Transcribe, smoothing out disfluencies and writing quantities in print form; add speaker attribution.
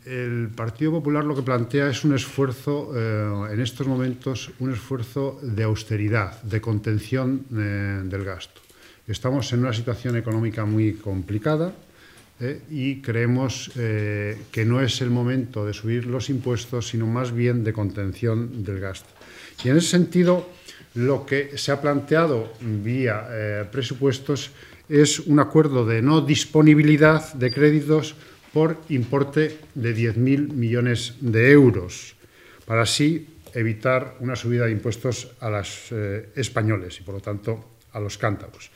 Speaker 1: el Partido Popular lo que plantea es un esfuerzo, en estos momentos, un esfuerzo de austeridad, de contención del gasto. Estamos en una situación económica muy complicada y creemos que no es el momento de subir los impuestos, sino más bien de contención del gasto. Y en ese sentido, lo que se ha planteado vía presupuestos es un acuerdo de no disponibilidad de créditos por importe de 10.000 millones de euros, para así evitar una subida de impuestos a los españoles y, por lo tanto, a los cántabros.